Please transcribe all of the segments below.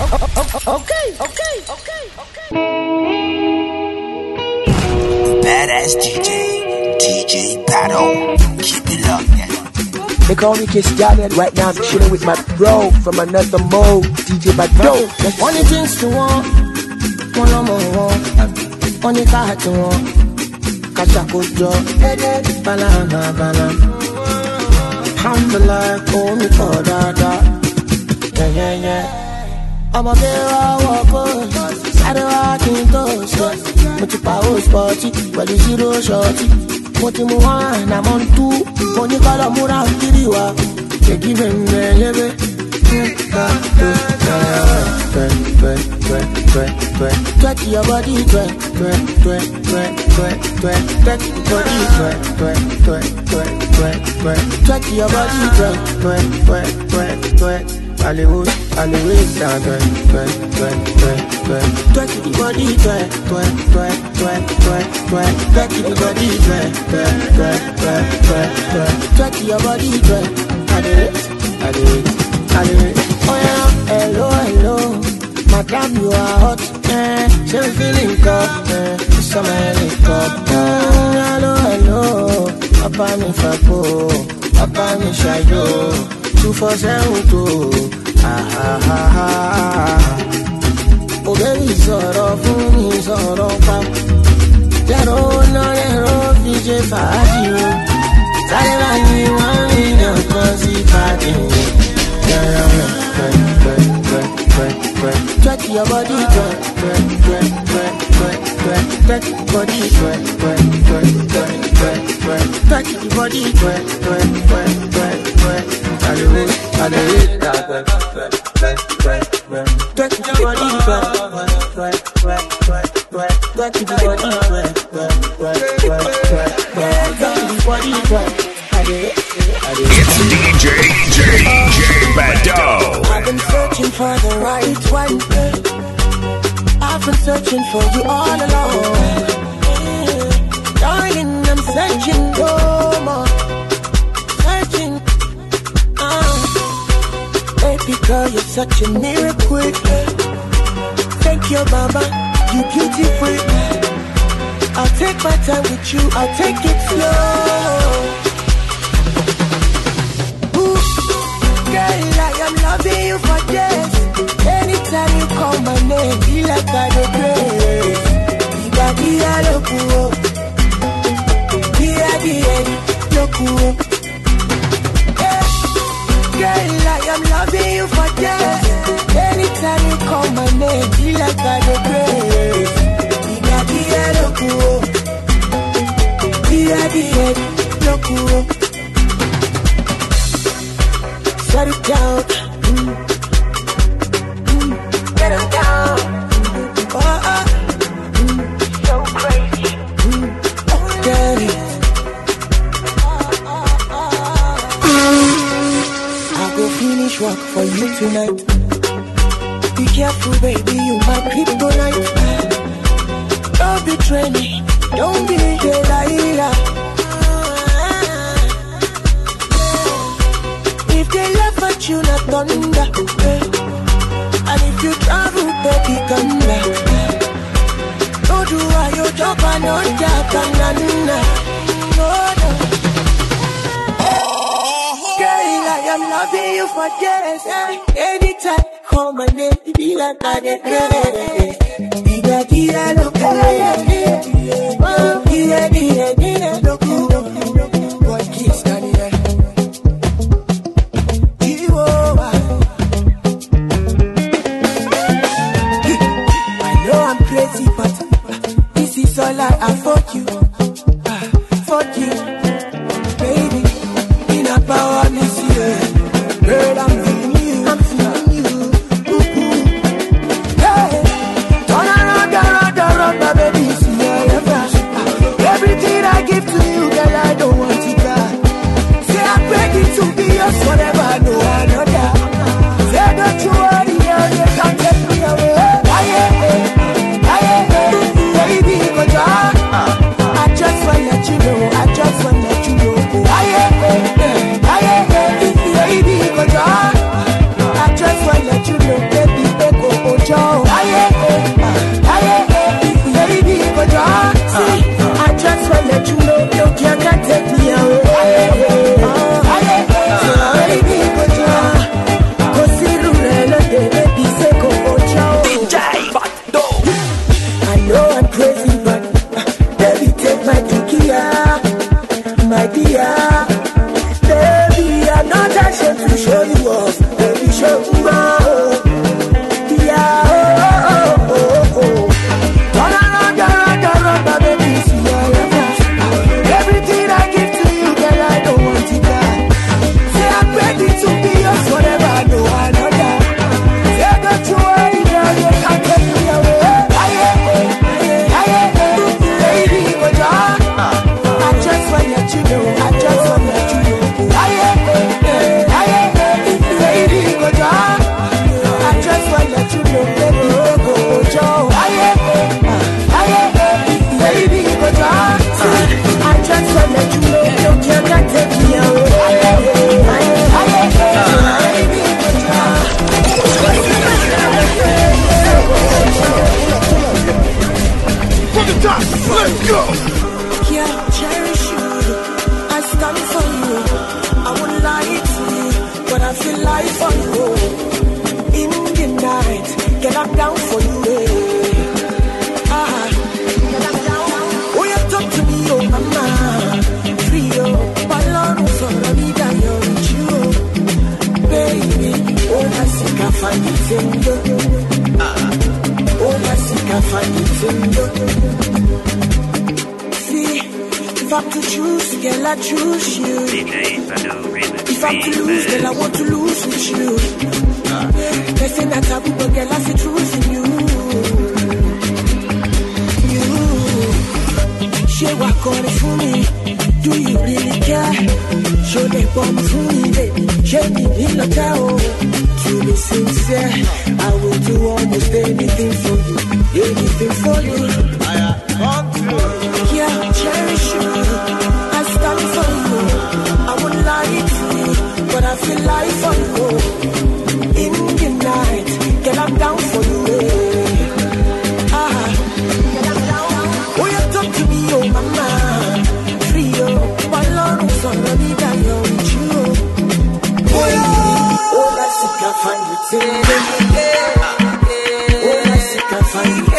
Badass DJ Battle. Keep it locked now. They call me Kiss Jarhead. Right now I'm chilling with my bro from another mode, DJ Battle. Only things to want, one more, only car to want. Kashakojo, balama. Alhamdulillah, call me for dada. Yeah. I'm a bear, walk, Saturday walking toast. Motipa sporty, but the zero shorty. Motimuan, I'm on 2. Monikala Mura Kiriwa. They give him the twerk your body, twerk your body, twerk. Hollywood, down, twerk the body, twerk the body, twerk your body, twerk. I do it. Oh yeah, hello, madam, you are hot, she feeling cold, summer helicopter. Hello, papa mi fapo, papa mi shayo. 247 oh baby, sọ̀rọ̀ fún mi, sọ̀rọ̀ pa. Lẹ́rọ náà lẹ́rọ fi ṣe fàájì o. Sáré máa ní 1 million kan sí pàdé. Twerk your body, twerk your body, twerk your body, I do it, twerk your body, It's DJ Battle. I've been searching for the right one. I've been searching for you all along. Darling, I'm searching no more. Searching. Baby girl, you're such a miracle. Thank you, Baba. You beautiful. I'll take my time with you. I'll take it slow. Girl, I am loving you for days. Anytime you call my name, feel like I do grace. Dia loco, dia loco. Girl, I am loving you for days. Anytime you call my name, feel like I do grace. Dia loco, dia loco. Set it down, get it down. So crazy, get it. I'll go finish work for you tonight. Be careful, baby, you my kryptonite. Don't betray me, don't be Delilah. If they laugh at you, not thunder. And if you travel, baby, come back. Don't do why you jump and not jack and no. Girl, I am loving you for days. Anytime, call my name, be like I did. Dia loco, dia loco. Boy, kiss, Daniel. Crazy, but this is all I fuck you, baby. In a power, miss you, girl. I'm feeling you, Hey, turn around, my baby. See your flash. Everything I I'm down for you, oh, you talk to me, oh, mama. Free, oh, balloon for the vida, you're with you, baby. Oh, I think I find it in you. Oh, I think I find it in you. See, if I'm to choose, girl, I choose you. If I'm to lose, girl, I want to lose with you. They say that I will, but girl, I see truth in you. She walk on it for me. Do you really care? Show them bomb for me, baby. Show me in the tower. To be sincere, I will do almost anything for you. Anything for you. Yeah, cherish you. I stand for you. I won't lie to you, but I feel like for you. In the night, girl, I'm down for you. Oh, you talk to me, oh, mama. Free, oh, balloon for the vida, you're with you. Oh, that's it, I find it. Oh, that's it, I find it.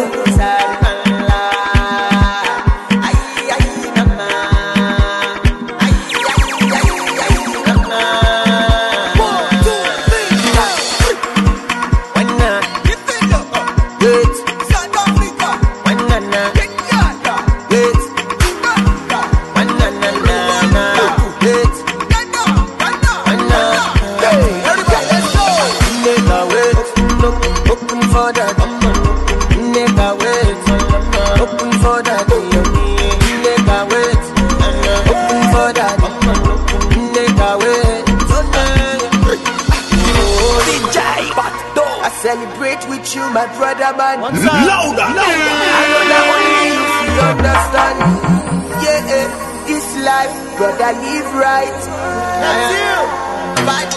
Celebrate with you, my brother, man. Louder. I know that only you feel understand. Yeah, this life, brother, live right. That's you. But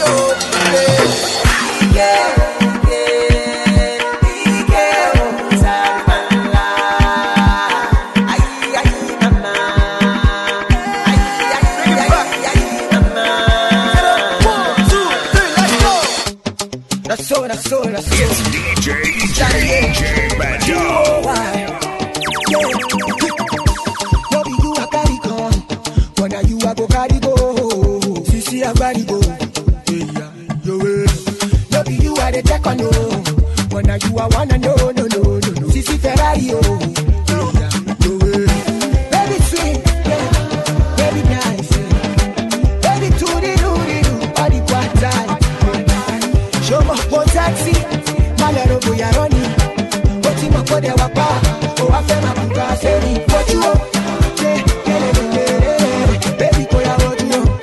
It's DJ Bado. No be you I carry come, but now you I go carry go. Sisi I carry go. No be you I the check on no, but now you I wanna no. Sisi Ferrari oh. Baby sweet, baby nice, baby tutti body quanta. Show me what taxi. Malero boya roni, oti makode wapa, o afe mabuka seri, what you want? Baby koya what you want?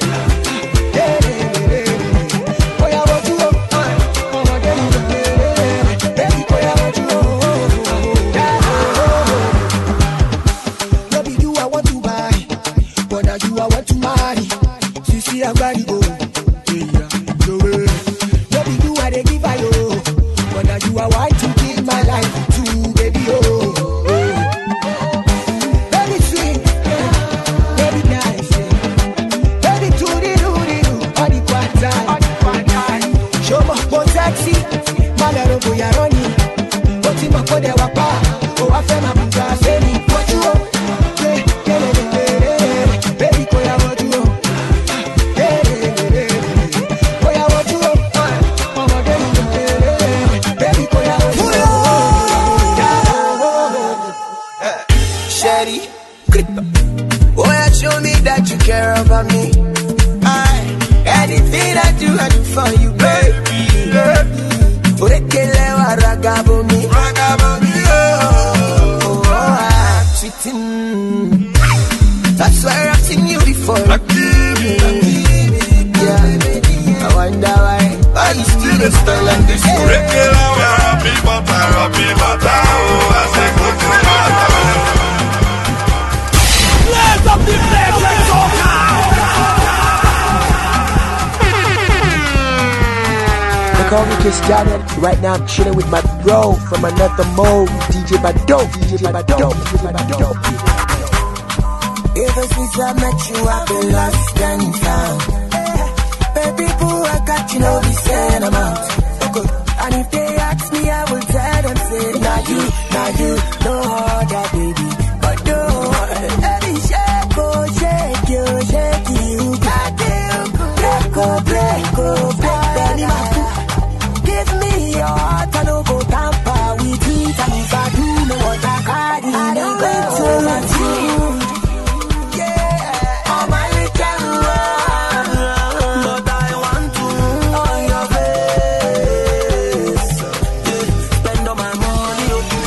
Koya what you want? Baby koya what you want? No be you I want to buy, but now you I want to marry. Sisi I gotta go. No be you I dey give I you. You are white to give my life to, baby, oh. Baby sweet, baby nice, baby tutti-lutti-lu, body quanta. Show me what taxi, malero boya roni, oti makode wapa, o afe mabuka seri, what you want? Baby koya what you want? Koya what you want? Oh, yeah, show me that you care about me. Anything I do for you, baby. Orekelewa ragabo me, oh, sweetin'. That's why I've seen you before. Yeah, I wonder why you still the style like this. Orekelewa rabi bata, oh, I say good to Up the flag, let's go. They call me Kiss Daniel. Right now I'm chilling with my bro from another mode, DJ Bado. Ever since I met you, I've been lost and found. Baby boo, I got you, know the same amount. And if they ask me, I will tell now you, no other baby. But no, baby, shake, oh, shake you, shake you. Break, oh, baby, give me your heart, I don't go tamper with it. And if I do know what I carry, I don't go to my team. Yeah, I'm a little one, but I want to on your face. Spend all my money.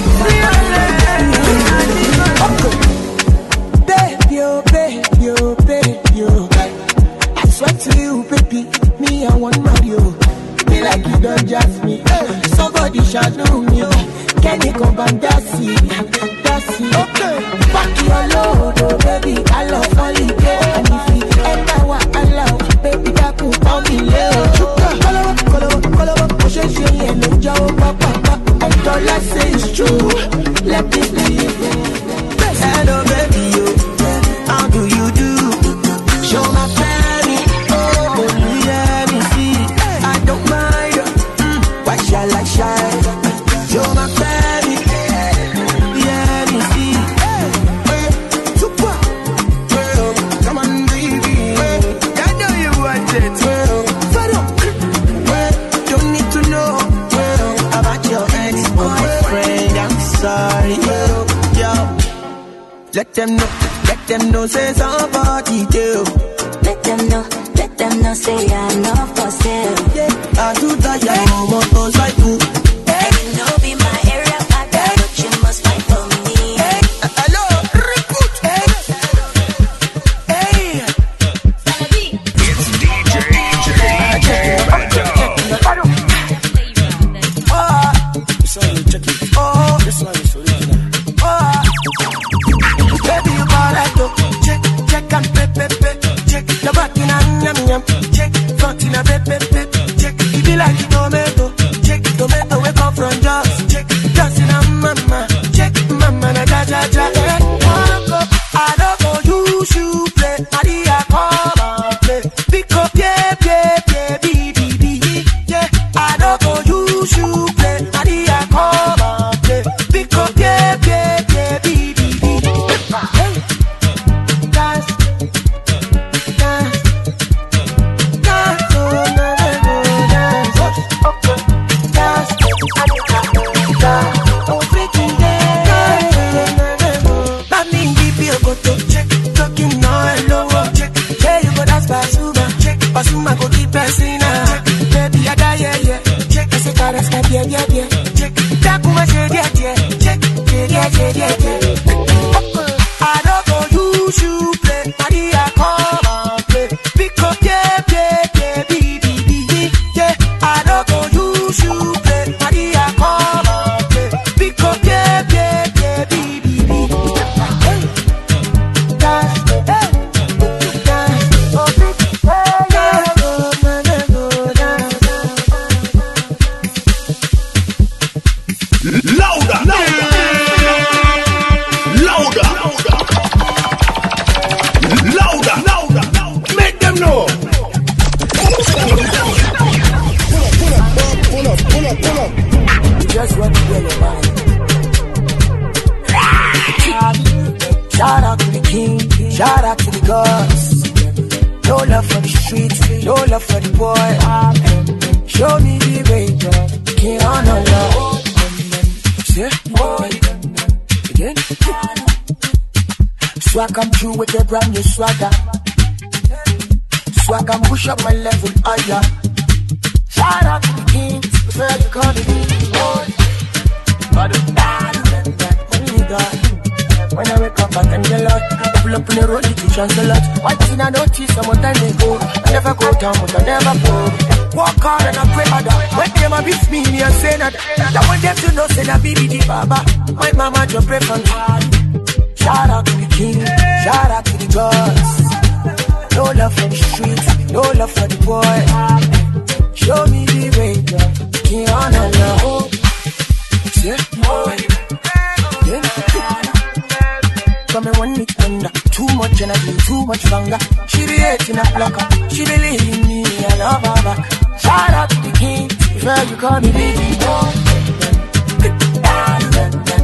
Baby, oh, baby, oh, baby, oh. I swear to you, baby, me, I want Mario. Me like you don't just me. Somebody shall know me. Can you come and dance it? Okay. Back your load, oh baby, I love only you. And if you enter what I love, baby, that could call me Leo. Color, push it, and enjoy, papa. And all I say is true. Let me live. Hello, baby, you. How do you do? Show my family. Oh, let me see. I don't mind. Why shall I shine? Show my family. Yeah, me see. Super. Come on, baby. I know you want it. Don't need to know about your ex-boyfriend. I'm sorry. Yo. Let them know, say somebody do. Let them know, say I'm not for sale. Yeah, I do that, yeah, motorcycle. You know be my area, but you must fight for me. Hello, recruit. Hey. It's DJ Bando. This one is original. Baby, you ball like to check and pep. Check your back in and yum. Check front in a pep. Check it be like a tomato. Check tomato we come from just in a mama. Check mama na ja. I don't go use you play. Maria come and play. Pick up baby. Yeah, I don't go use you play. Maria come and play. Pick up baby. Hey, dance, oh no, dance, okay, dance, oh freaking dance, Mami give you go to check, talking no hello, check, yeah you go dance Pasuma go keep passing check, baby I die yeah, check, I say caras yeah, check, Takuma yeah, check, yeah. I don't go use you play, Maria come and play. Pick up baby. Yeah, I don't go use you play, Maria come and play. Pick up baby. Hey, dance, oh baby, Louder. Make them know. Pull up. just want to get your mind. Shout out to the king, shout out to the gods. No love for the streets, no love for the boy. Show me the way, king on the love. See, boy, again. Swag come through with a brand new swagger. Swag and push up my level higher. Shout out to the king, prefer to call the king, boy. When I wake up, I thank the Lord. Pull up in the road, to chance a lot. One thing I notice, some time they go. I never go down, but I never go. Walk hard and I pray harder. When they ma beat me, I say that. I want them to know, say that BBD Baba. My mama just pray for me. Shout out to the king, shout out to the gods. No love for the streets, no love for the boy. Show me the way, king on the love. Yeah, boy. Yeah. Come and one it under. Too much energy, too much hunger. She be hating a blocker. She be leaving me, I love her back. Shout out to the king, prefer you call me baby boy.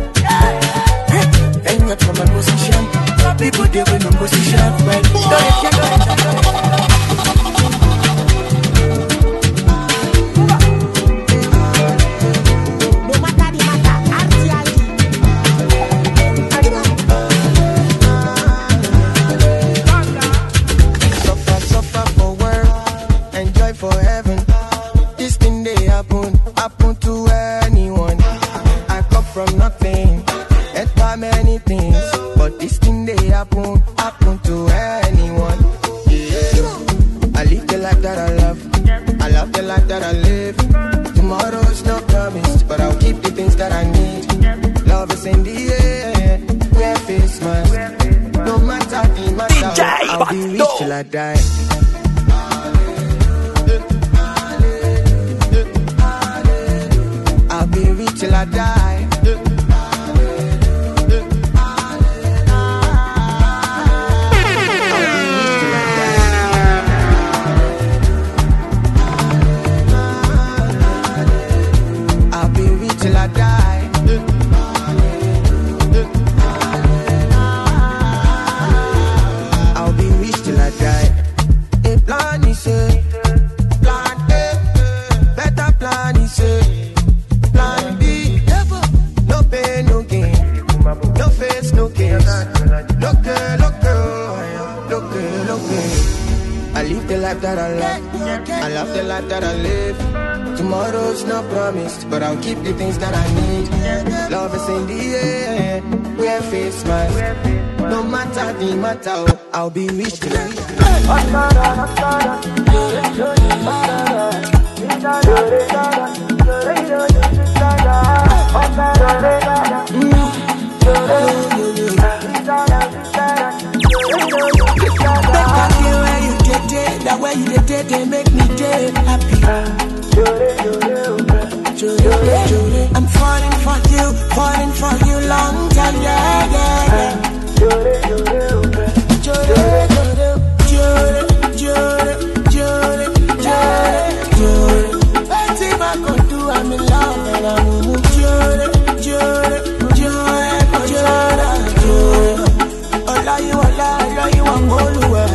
I die. I'll be rich till I die. I'll be rich till I die. A plan is a plan A, better plan is a plan B. No pain, no gain, no face, no case. Look, I live the life that I love. I love the life that I live. Tomorrow's not promised, but I'll keep the things that I need. Love is in the air, wear face mask. No matter the matter, I'll be rich tonight. That way you did, they make me dead happy. I'm falling for you long time, yeah. Anything I could do, I'm in love and I'm you, I'm all the way.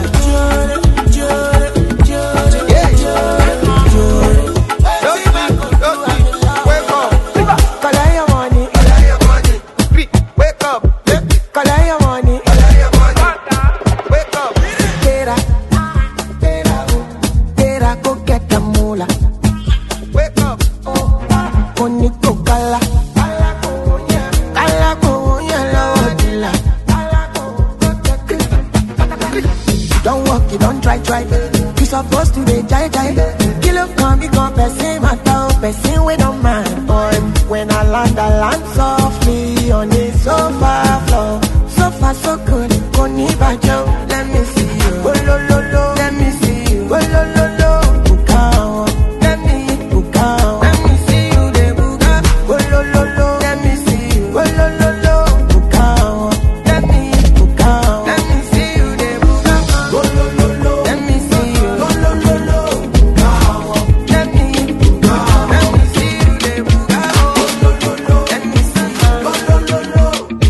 You supposed to be jai. Kill up, come, person, person we don't mind. When I land softly on the sofa floor. So far, so good, Koni Bajo. Let me see you. Oh, lo, lo, lo. Let me see you. Oh, lo, lo, lo. Bukao. Let me see you, the buga. Oh, lo, lo, lo. Let me see you. Oh, lo, lo, lo. Bukao. Let me see you, the buga. Oh, lo, lo, lo. Let me see you. Oh, lo, lo, lo. Bukao. Let me see you, the buga. Oh, lo, lo, lo. Let me see you. Oh, lo, lo, lo.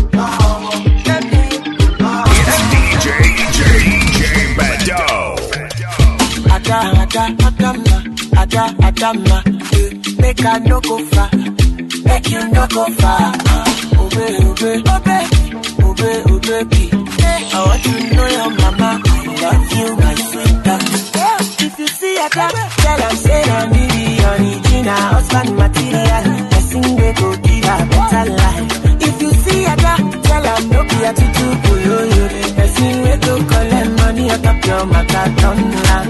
Adama, make I no go far, make you no go far. Obey, I want to know your mama, I love you, my sweetheart. If you see a girl, tell her say I'm the original husband material. The sing we go give her better life. If you see a girl, tell her no be attitude, the sing we go collect money out of your matter, don't land.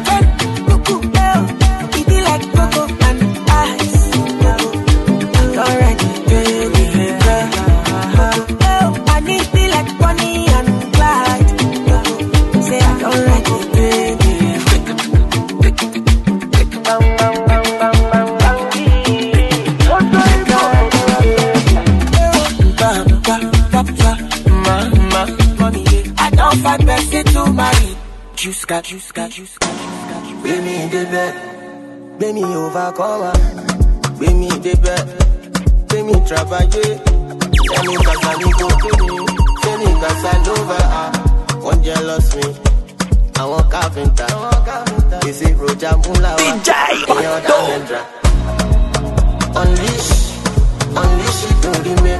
Juice got. Bring me the bed, bring me overcomer. Bring me the bed, bring me travailler. Tell me Casanova, tell me Casanova. One jealous me, I want carpenter. This is Roger Mula. DJ Unleash it to the me.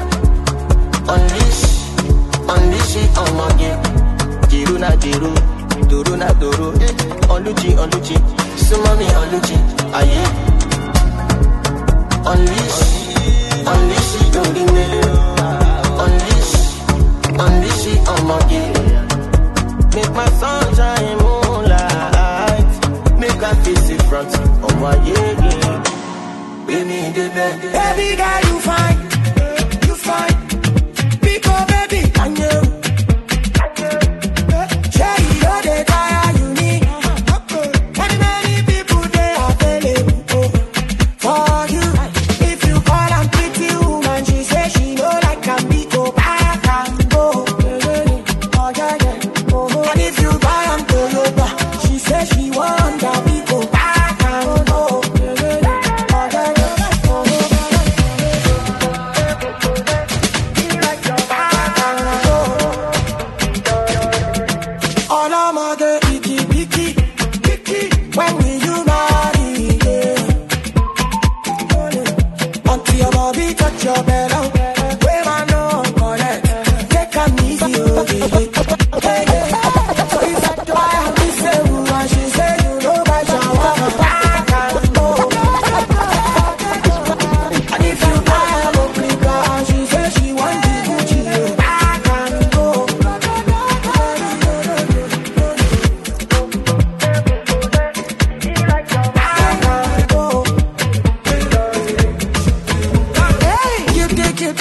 Unleash it on my game. Jiru na jiru. Duru na duru, Oluchi, Sumami Oluchi, aye. Unleash it, don't unleash it on my game. Make my sunshine moonlight, make I face it front of my yeah. Baby, the bed. Baby girl, you fine, pick up baby, and you. For you, if you call, I'm pretty woman.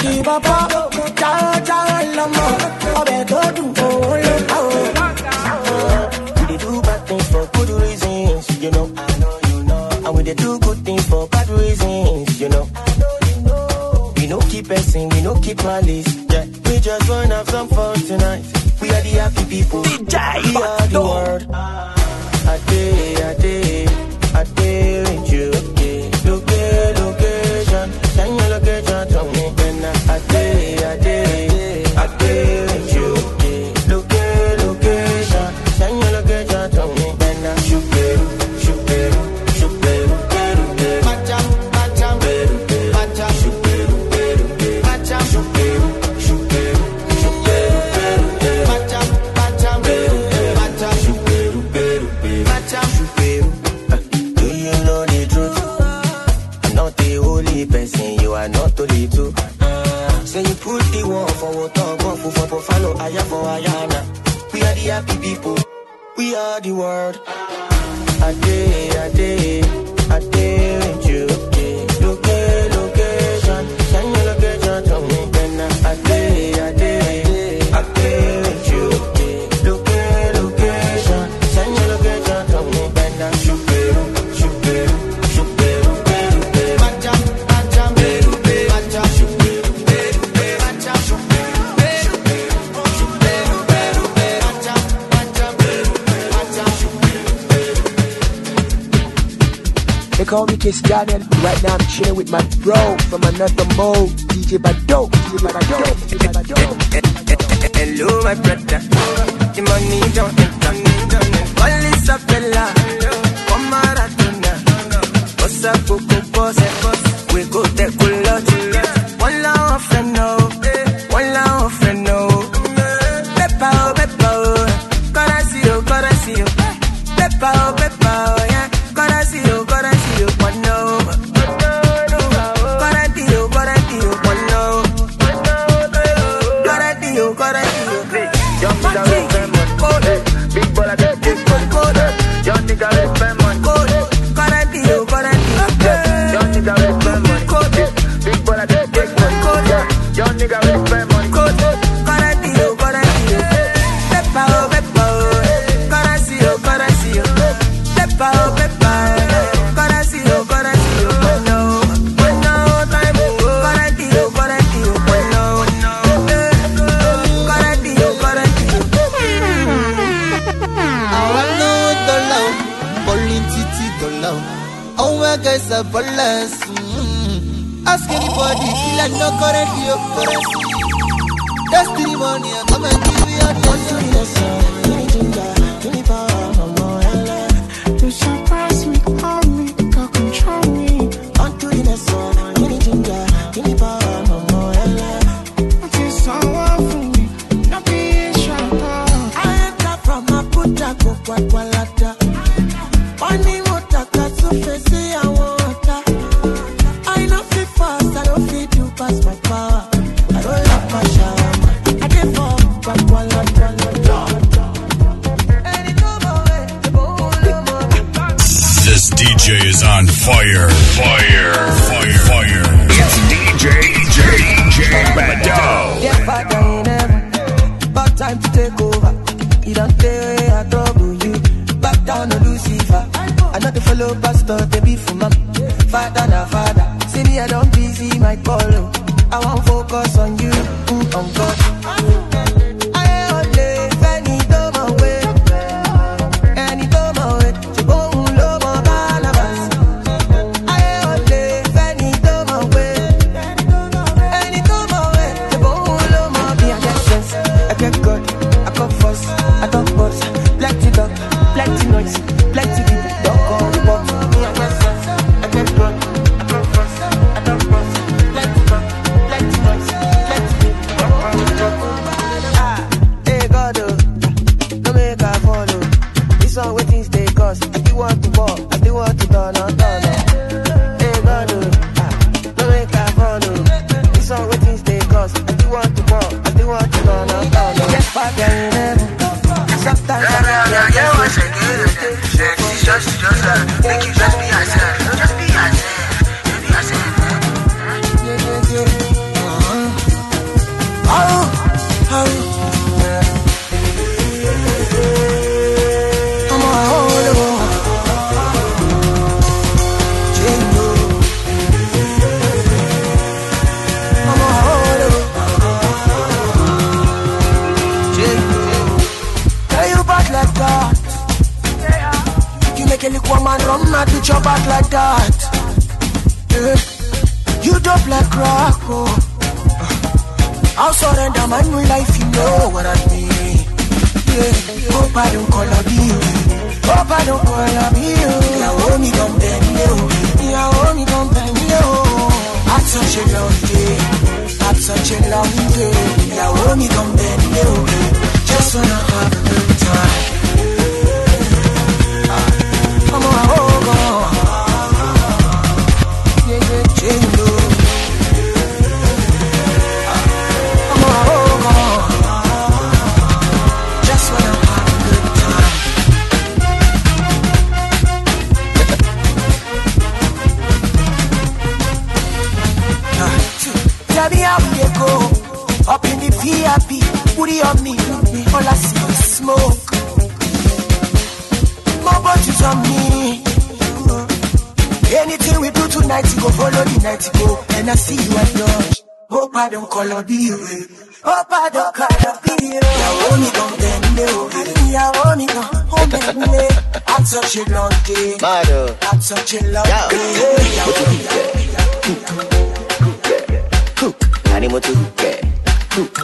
Ibaba, Jara, Lama, Obedodu, we dey do bad things for good reasons, you know. I know you know. And we dey do good things for bad reasons, you know. I know you know. We no keep passing, we no keep malice. Yeah, we just wanna have some fun tonight. We are the happy people. We are the world. I day with you. Location, send your location to me. Then I day with you. Location, send your location to me. Then I shoot beru. Macham, beru. Shoot beru. Macham, shoot beru. Macham, beru. Shoot beru. Macham, shoot beru. Do you know the truth? I'm not the only person, you are not only two. So you put the one for water, one for follow, aya for ayana. We are the happy people, we are the world. I day with you. Location, send your location to me. Then I day with you. Location, send your location to me. Then I shoot beru. Macham, beru. Macham, shoot beru. Macham, shoot beru. They call me Kiss Daniel. Right now I'm chilling with my bro from another mode, DJ Bado. Hello, my brother. The money don't enter. All is a fella. Come maratona. What's up, Coco Boss? We go take a lot. One love friend, no. One love friend, no. Peppa. Gotta see you. Peppa, yeah. Gotta see you. One no. Gotta see you. One no. Gotta see you. Young nigga with spend money. Big baller get big money. Young nigga with spend money. Gotta see you. Young nigga with spend money. Big baller get big money. Young nigga with spend money. Gotta see you. Peppa. Gotta see you. Peppa. Gotta see you. One no time. Gotta see you. One no. Gotta see you. I know the love, calling Titi the love. Oh my guys are ballers. Ask anybody, feel like no currency. That's the money, come and give me a You surprise me, call me, can control me. On to the next one, give me ginger, give me power, mama. What is someone for me? Not be sharp. I enter from a puta go kwalata. Money motaka to face I want. I know fit fast, I don't fit you pass my power. I don't love my shower. I get for kwalata. This DJ is on fire. It's DJ Bado. Get back in heaven. About time to take over. You don't stay, I trouble you. Back down to Lucifer. I know the fellow pastor, they be for mom. Father na father. See me, I don't busy my call. I won't focus on you, on God. I only Fanny Doma way. Any Doma way. Plenty noise, plenty people, don't call the box. Me and my sense, I get drunk, I come first, I don't cross. Plenty talk, plenty noise, plenty people, don't call the box. Hey God, don't make her follow. This one waiting stay cause I still want to walk, I still want to turn on. Hey God, don't make her follow. This one waiting stay cause I still want to walk, I still want to turn on. Get back in heaven. Sometimes Just make you just be yourself. Just be yourself. I do your back like that. Yeah. You dope like crack, oh. I'll surrender my new life, you know what I mean. Yeah. Hope I don't call up you. Hope I don't call up you. Yeah, oh, me don't bend you. Yeah, oh, me don't bend you. Had such a long day. Had such a long day. Yeah, oh, me don't bend you. Just wanna have a good time. I'm a whole girl. Yeah, yeah, yeah, no. Tell me how we go. Up in the VIP, booty on me. All I see is smoke. More bottles on me. Anything we do tonight, you go follow the night, you go. And I see you at lunch. Hope I don't call up you. Hope I don't call up you. Yeah, only don't bend me. Yeah, only don't bend me. Had such a long day. Had such a long day. Animal to cook.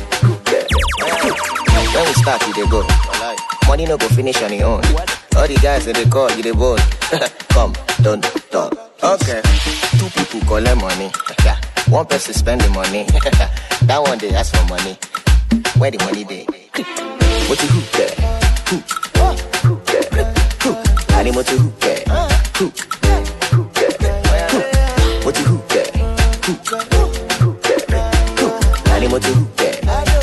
When we start, you they go. Money no go finish on your own. All the guys that they call, you they both. Come, don't talk. Okay. 2 people collect money. 1 person spend the money. That one they ask for money. Where the money they? What you hook there? Hook. Animal to hook there. Hook. What you hook there? Animal to hook there.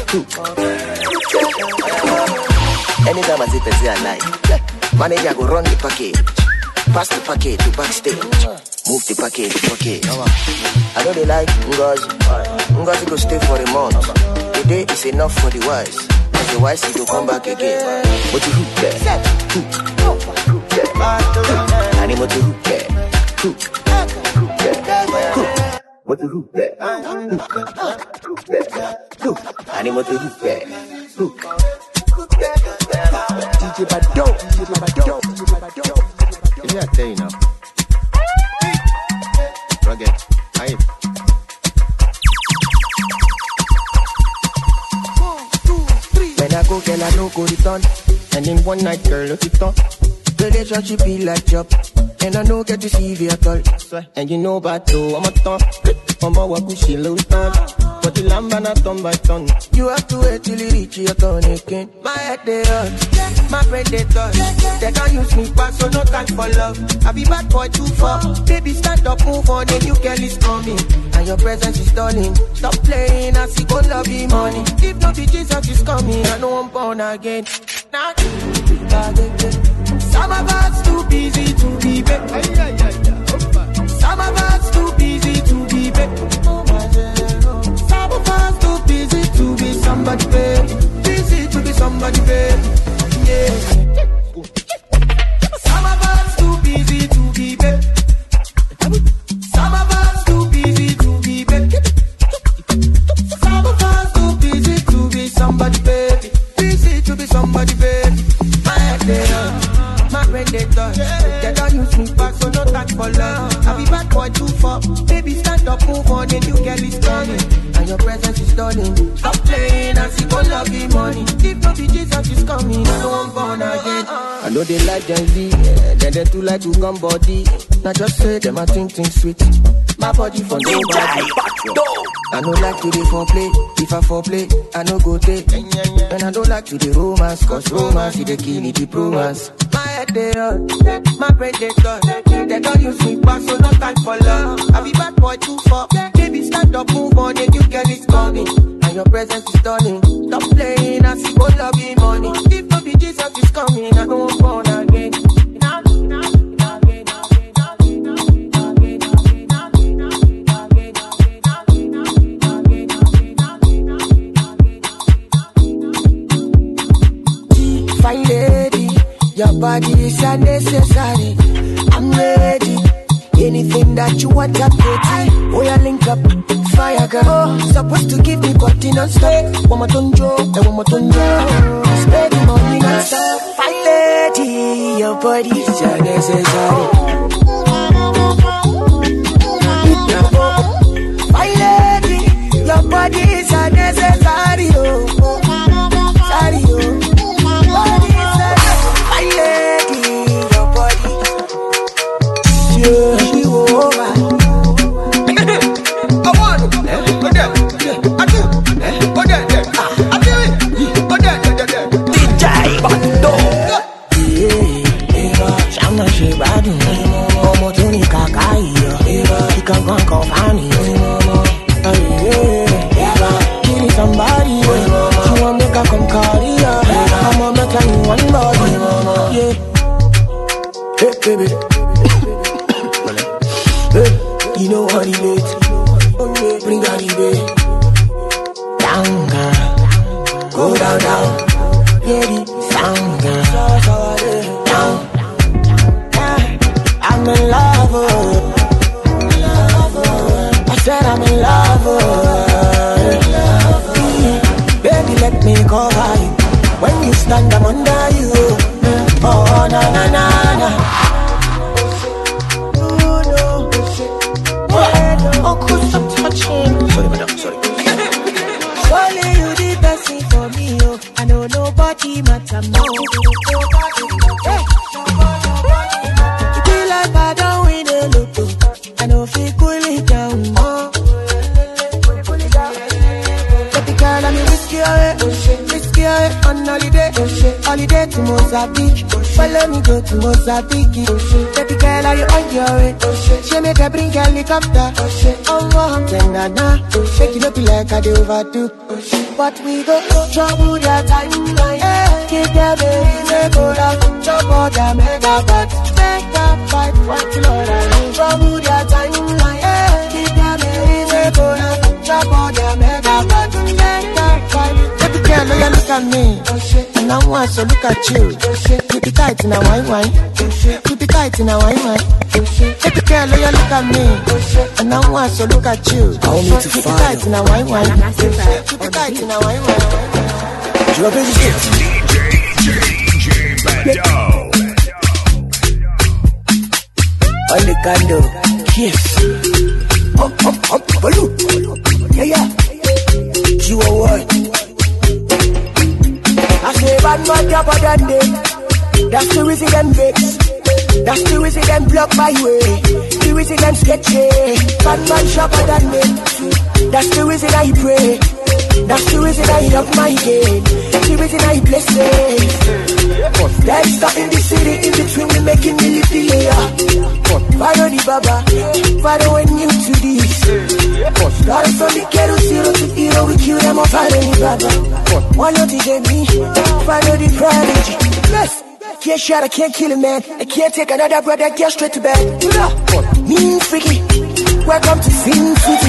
Anytime I see Pezzy I like, manager go run the package. Pass the package to backstage. Move the package to package. I know they like Ngozi go stay for a month. The day is enough for the wise. As the wise you go come back again. What you hook there? Hook. Animal to hook there. Hook. What the hook there? Hook. Animal to hook there. Hook. DJ Bado. Yeah, I tell you now. Rugged. Hype. 1, 2, 3. When I go, girl, I no go return. And in one night, girl, look it up. Relationship be like job. And I no get to see you at all. And you know about though, I'm a ton. I'm a wakushi low ton. But the lamb and a ton by ton. You have to wait till you reach your turn again. My head they hurt, my brain they touch. They don't use me back, so no time for love. I be bad boy too far. Baby stand up, move on, a new girl is coming. And your presence is stunning. Stop playing, I see go love you money. If no be Jesus is coming, I know I'm born again. Now, some of us too busy to be back. Some of us too busy to be back. Some of us too busy to be somebody, baby. Busy to be somebody, baby. Yeah. Some of us too busy to be back. Some of us too busy to be back. Some of us too busy to be somebody, baby. Busy to be somebody, baby. My head they hurt, my brain they touch. They don't use me back, so no time for love. I be bad boy too far. Baby stand up, move on, a new girl is coming. And your presence is stunning. Stop playing, I see go love you money. If no be Jesus is coming, I know I'm born again. I know they like Gen Z, then they too like to come body. Now just say them I think sweet. My body for nobody. I don't like to do foreplay. If I foreplay, I no go take. And I don't like to do romance, cause romance is the kill the romance. My head they hurt, my brain they touch. They don't use me back, so no time for love. I be bad boy too far. Baby stand up, move on, a new girl is coming. And your presence is stunning. Stop playing, I see go love you money. If no be Jesus is coming, I know I'm born again. Fine lady, your body is unnecessary. I'm ready. Anything that you want, I'm ready. Oh, yeah, link up, fire girl. Oh, supposed to give me body non-stop. One more tonjo, and one more tonjo. Spend money non-stop. Fine lady. lady, your body's so necessary. My lady, your body's so necessary. Sorry, my lady, your body. Yeah, she over. Somebody, she want make her come Korea. I'ma make her in one body, yeah. Hey baby, hey, you know what it is. Bring her the bed. Down, girl, go down, down. Yeah, the sound, girl, down. I'm in love, I said I'm in love. Baby, let me cover you. When you stand, I'm under you. Oh, na na na na. Oh no. Oh, could stop touching. Sorry, madam, sorry. Only you the best thing for me, oh. I know nobody matter more. Hey. You be like I don't win a lotto. I know if you cool it down, oh. Girl, I'm risky away on holiday, holiday to Mozambique. Follow me go to Mozambique. Baby girl, are you on your way? She make her bring helicopter. Oh, na make it look like I do overdo. But we go trouble their timeline. Keep their baby go out, trouble their megabyte. Make up 5 Lord, trouble their timeline. Keep their baby go out, trouble their megabyte. Baby girl, you look at me, and I want to look at you. Keep it tight in a wine. Keep it tight in a wine. Baby girl, you look at me, and I want to look at you. Keep it tight in a wine. Keep it tight in a wine. DJ Bado. On the candle, yes. Baloo. Yeah. You are what? I say bad man job of that day. That's the reason them vex. That's the reason them block my way. The reason them sketchy. Bad man shop of that day. That's the reason I pray. That's the reason I up my game. The reason I bless it. There's stuff in the city in between we making me live the layer. Follow the baba. Follow when you to this. Started from the ghetto, 0 to hero, we kill them all. Follow the baba. One of the me, follow the prodigy. Yes, can't shot, I can't kill a man. I can't take another brother, get straight to bed. Me freaky, welcome to Sin City.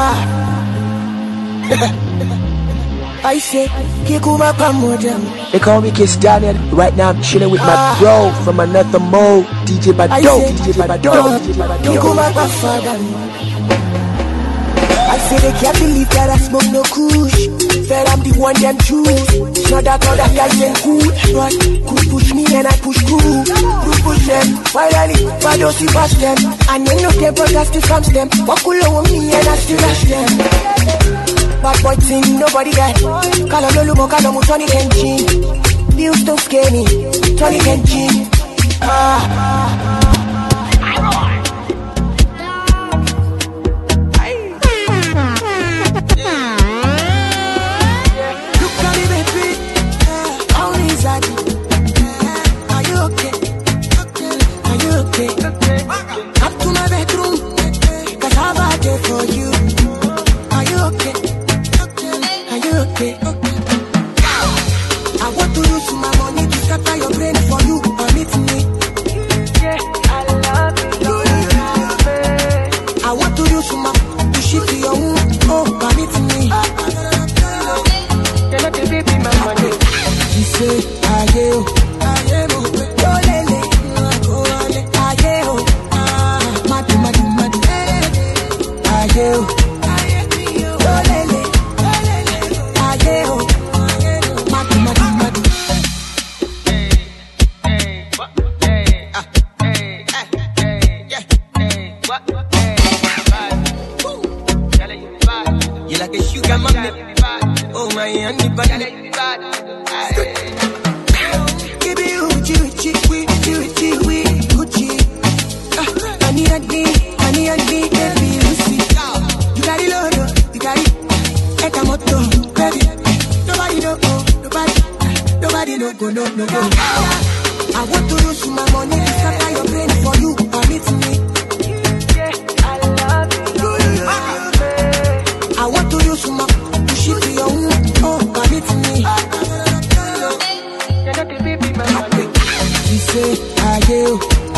I say, Kikuma Pamodem. They call me Kiss Daniel. Right now I'm chilling with my bro from another mode, DJ Bado. Kikuma Pamodem. I say they can't believe that I smoke no kush. Said I'm the one them choose. Not that other guys ain't good, but could push me and I push through. Push them, finally, but don't see past them. And you know them, but I still comes them. What could over me and I still rush them. Bad boy thing, nobody there. Kala lolo mo kala mo Tony Kenji. Bills don't scare me, Tony Kenji. Up to my bedroom, cause I've had it for you. Are you okay? Are you okay? I want to use my money to scatter your brain for you. Permit me. sugar mommy. Oh my honey bunny. Give me Uchi, Uchi. Honey and me, baby, Lucy. You got it, Lord, you got it. Ekamoto, baby. Nobody no go. I want to use my money to scatter your brain for you. Permit me. I love you. I want to use my push it to your own. Oh, permit me. She say, I do.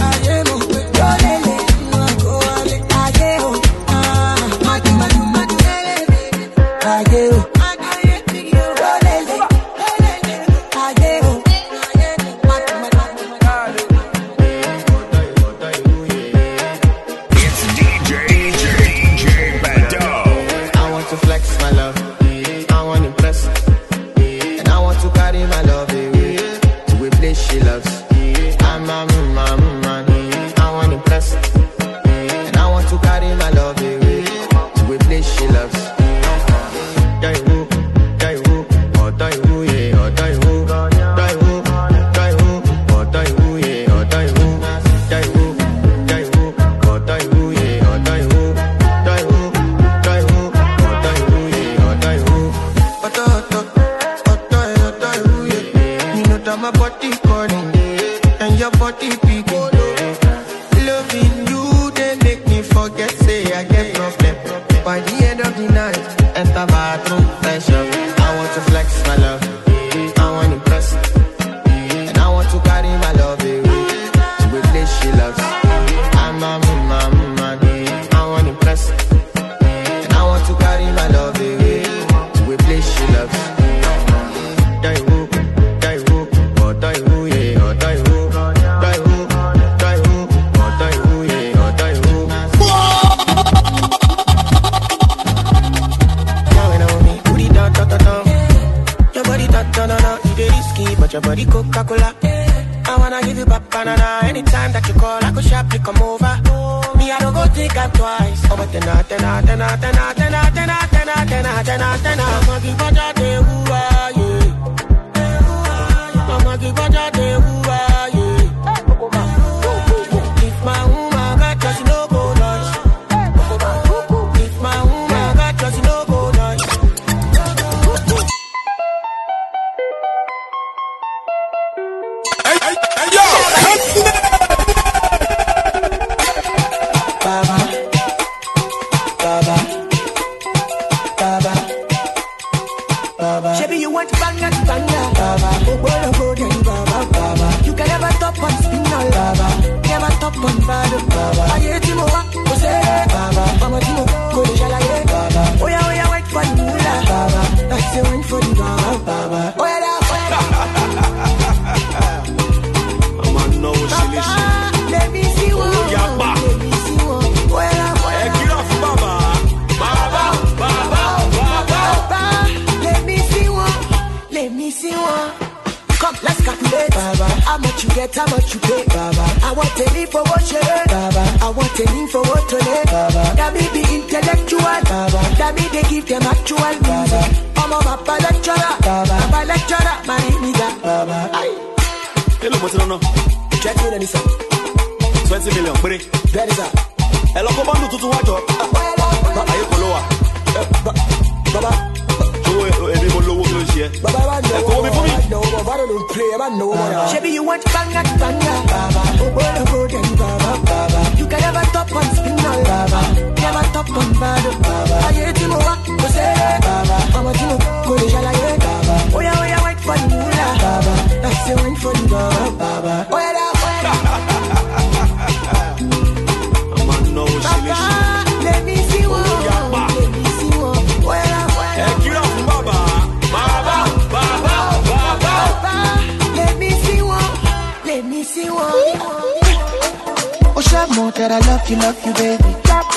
That I love you, baby.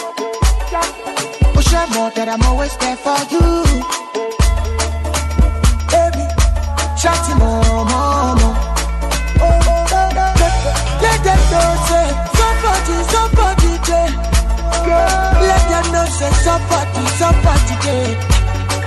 Oh, show more that I'm always there for you, baby. Shout to more. Let them know say somebody there. Let them know say somebody there.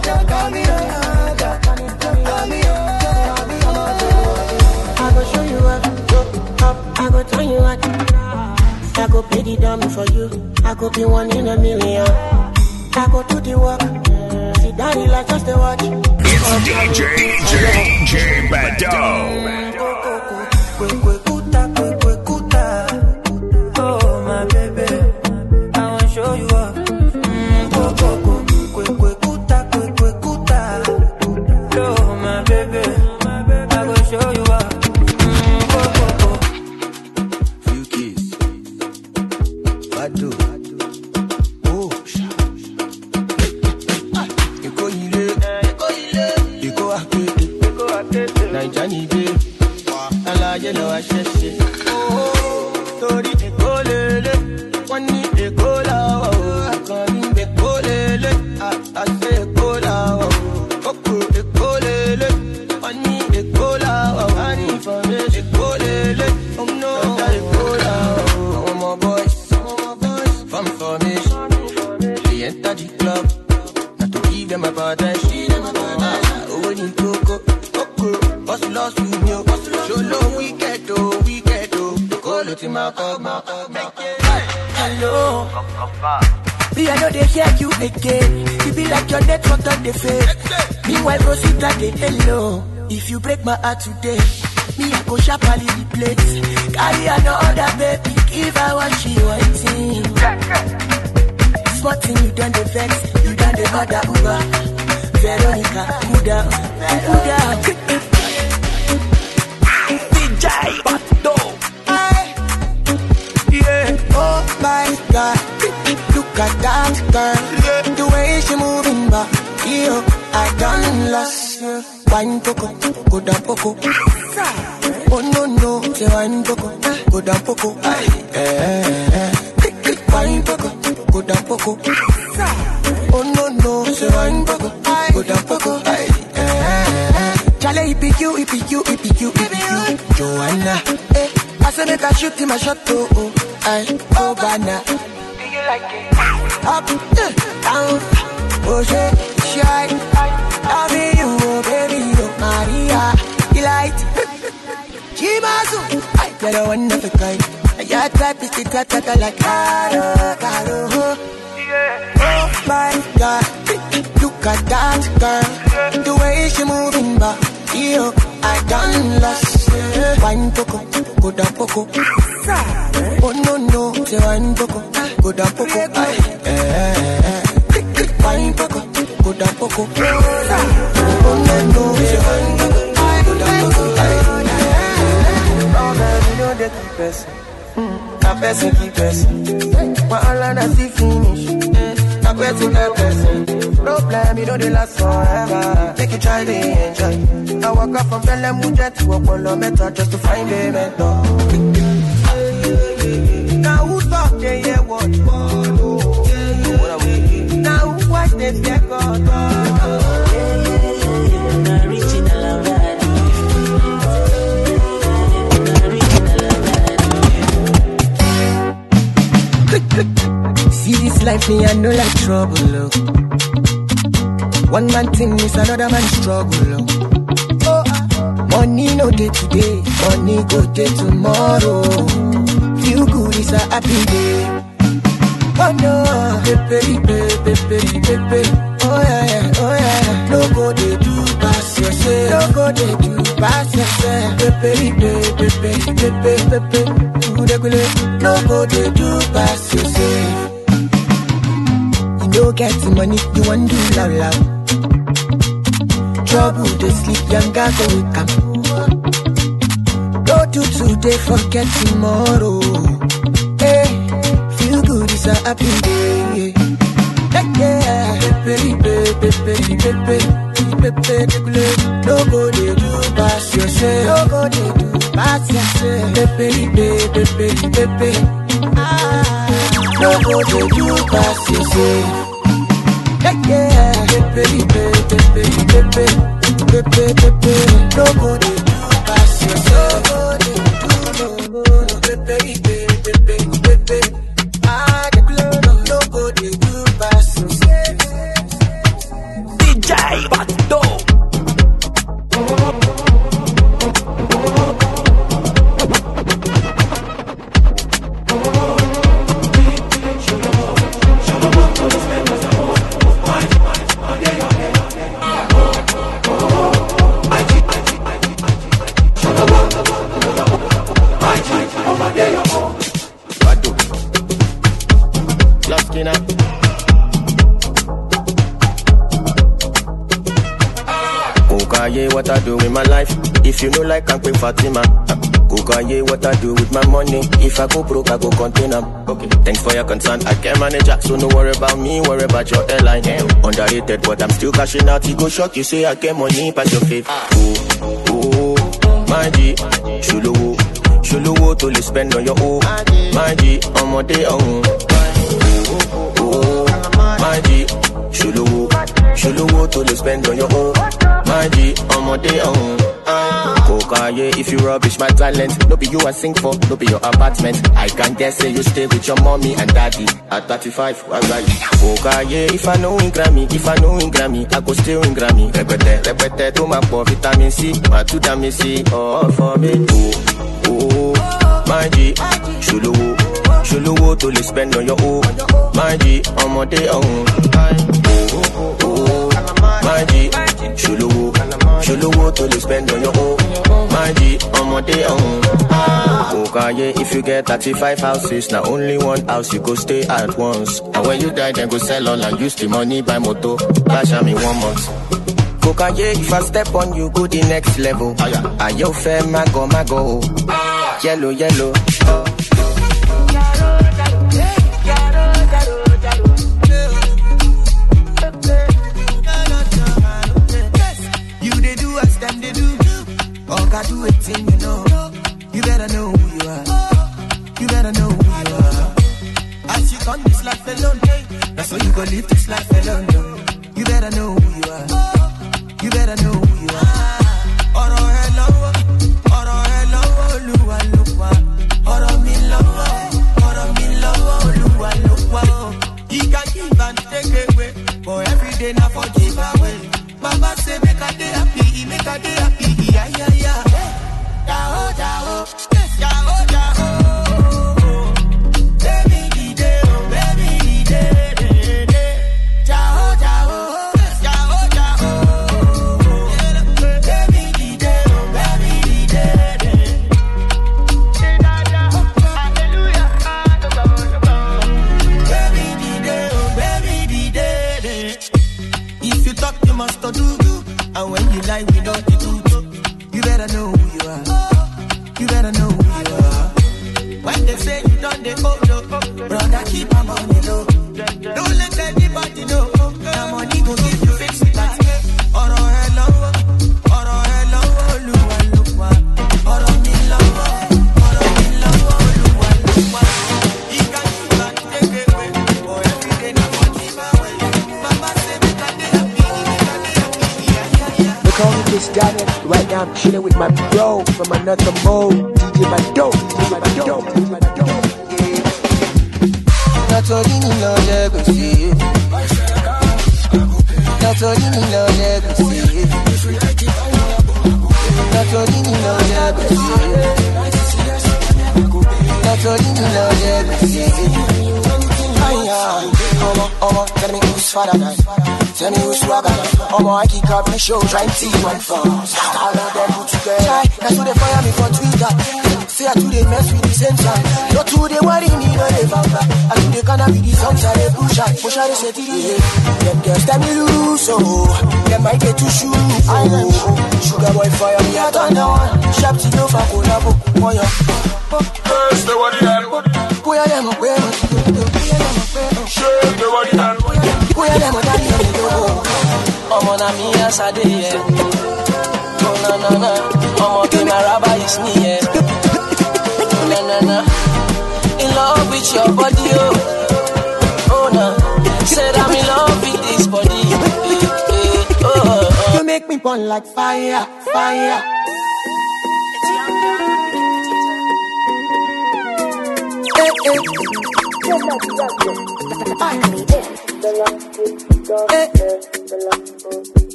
I go show you up, I go turn you up. I go pay the dummy for you. I go be 1 in a million. I go do the work. See daddy like just a watch. It's DJ Bado. Oh my baby, I wanna show you up. Oh my baby, I go show you up. Few keys. Bado. Oh, Eko ile. Eko akete. Naija ni de. Alaye lo asese. Oh, tori Eko lele. Wọ́n ní Eko lawa o. Akọni Eko lele. I say Eko lawa o. Oko Eko lele. Wọ́n ní Eko lawa o. Ani information Eko lele. Oh no, Eko lawa o. Àwọn ọmọ boys from formation. They enter the club. Not to give them a bad oh, when you go, what's lost with you? Show no wicked, call it in my Hello. Me, I know they hear you again. You be like your network on the fade. Meanwhile, Rosita, they hello. If you break my heart today, me, I go sharply the plates. Carry another baby, give her what she wanting. Smart thing, you done the vex, you done the mother Uber. Veronica, who down? DJ Bado. Yeah, oh my God, look at that girl, the way she moving back. Yo, I done lost. Wine poco, go down poco. Oh no no, say wine poco, go down poco. Wine poco, go down poco. Oh no no, say wine poco, go down poco. Charlie, it be you, Joanna. I say make I shoot him a shot to oh banana. Do you like it? Up, down, oh shit, shy. Loving you, oh baby, oh Maria, delight. Chimazu, I get a wonderful kind. Your type is the type that I like. Caro. Oh my God, look at that girl, the way she moving back. Yo, I done lost. Wine poco, go down poco. Oh no no, say wine poco, go down poco. Wine poco, go down poco. Oh no no, say wine poco, go down poco. Oh man, you know that keep person. A person keep person. But all I see finish. A person keep person. Problem, you know they last forever. Take you try to enjoy. I walk up from Bella Muja to Apollo Meta just to find a mentor. Now who talk, yeah, what? Now who watch this, yeah, God? See this life, me, I know like trouble, oh. One man thing is another man struggle, oh. Money no day today, money go day tomorrow. Feel good is a happy day. Oh no, pepe. Oh yeah. No go they do pass yourself. Pepe. No go they do pass yourself. You don't get the money, you want to do loud. Trouble, they sleep, young guys go wake up. Don't do today, forget tomorrow. Hey, feel good, it's a happy day. Yeah, pepe. No go they do pass yourself. Pepe. No go they do pass yourself. Yeah, pepe. No go they do pass yourself. Pepe. No go they do pass yourself. DJ asking her. Kukaye, what I do with my life? If you know like I'm Queen Fatima. Kukaye, what I do with my money? If I go broke, I go contain them. Okay, thanks for your concern. I can manage it, so no worry about me, worry about your airline. Underrated, but I'm still cashing out. You go shock, you say I get money, pass your faith. Oh, my G, Shuluwo to le spend on your own. My G, on my day on. Oh, my G, Shuluwo to le spend on your own. My G, on my day on. Kokaye, if you rubbish my talent, no be you I sing for, no be your apartment. I can guess say you stay with your mommy and daddy. At 35, what's that? Kokaye, if I know in Grammy, I go still in Grammy. Repete, to my poor vitamin C, my two vitamin C, all for me. Oh, my G, Shuluwo to le spend on your own. My G, on my day on. Oh, my G, Shuluwo to le spend on your own. My G, on my day on. Okaye, if you get 35 houses, now only one house you go stay at once. And when you die, then go sell all and use the money buy moto. Cash me 1 month. Okaye, if I step on you, go the next level. Ayo fair, mago. Yellow. I do it thing, you know. You better know who you are. You better know who you are. As you come this life alone, that's why you gon' live this life alone. You better know who you are. You better know who you are. Oro hello, Oluwa Luwa. Oro mi love, Oluwa Luwa. He can give and take away, but every day now for give away. Mama say make a day happy, make a day happy. Yeah. Jao. Baby, the day. Jao. Baby, the day. Hallelujah. Baby, the day. If you talk, you must do. And when you lie, we don't do. You better know who you are. You better know who you are. When they say you done the no, brother, keep my money low. Don't let anybody know. The money go give you fix it like Oro hello, Oluwa Luwa. Oro mi love, Oluwa Luwa. He can give and take away, for every day now for give away. Mama say make a day happy, yeah. Look how we just got it. Right now I'm chilling with my bro from another mode. DJ Bado. Not only me no legacy. Not only me no legacy. Not only me no legacy. Not only me no legacy. Omo, tell me who's father guy. Tell me who's swagger. Omo, I kick up my show, trying to see one falls. All of them put together. That's who they fire me for Twitter. Say I do they mess with the same time. Not too they worry me, no they vamper. I do they canna be the songs I they push out. Push out they say to the them girls tell me loose, oh. Them might get to shoot, oh. Sugar boy fire me out on the one. Sharp to go for collabo, moyo. First the one in Who are them, where am I? Shake the one in Who are them, daddy, I'm on a me as I did, yeah. No. I'm on to my rabbi is me, yeah. No. In love with your body, oh no. Said I'm in love with this body. You make me burn like fire.